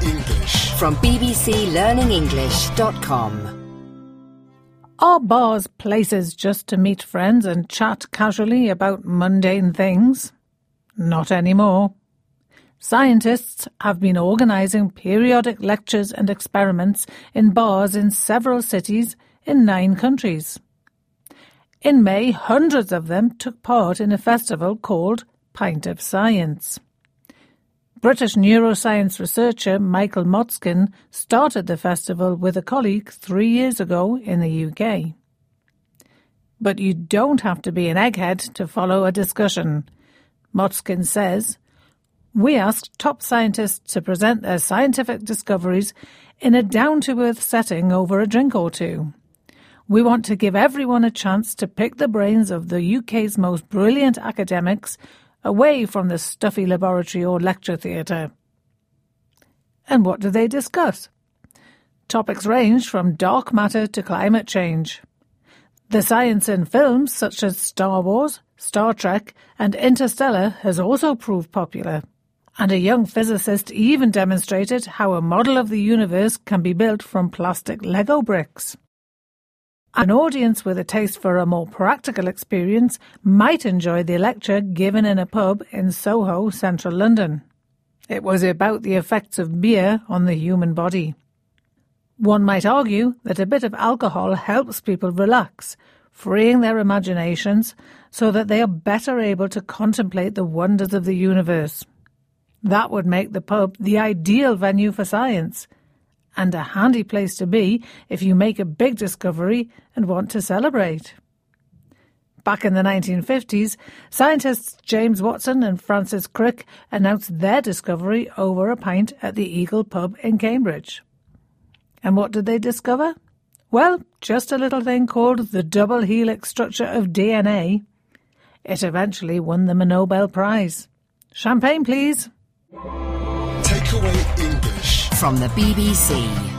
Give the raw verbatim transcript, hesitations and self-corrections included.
English from b b c learning english dot com. Are bars places just to meet friends and chat casually about mundane things? Not anymore. Scientists have been organising periodic lectures and experiments in bars in several cities in nine countries. In May, hundreds of them took part in a festival called Pint of Science. British neuroscience researcher Michael Motzkin started the festival with a colleague three years ago in the U K. But you don't have to be an egghead to follow a discussion. Motzkin says, "We asked top scientists to present their scientific discoveries in a down-to-earth setting over a drink or two. We want to give everyone a chance to pick the brains of the U K's most brilliant academics away from the stuffy laboratory or lecture theatre." And what do they discuss? Topics range from dark matter to climate change. The science in films such as Star Wars, Star Trek and Interstellar has also proved popular. And a young physicist even demonstrated how a model of the universe can be built from plastic Lego bricks. An audience with a taste for a more practical experience might enjoy the lecture given in a pub in Soho, central London. It was about the effects of beer on the human body. One might argue that a bit of alcohol helps people relax, freeing their imaginations so that they are better able to contemplate the wonders of the universe. That would make the pub the ideal venue for science, and a handy place to be if you make a big discovery and want to celebrate. Back in the nineteen fifties, scientists James Watson and Francis Crick announced their discovery over a pint at the Eagle pub in Cambridge. And what did they discover? Well, just a little thing called the double helix structure of D N A. It eventually won them a Nobel Prize. Champagne, please. Takeaway English from the B B C.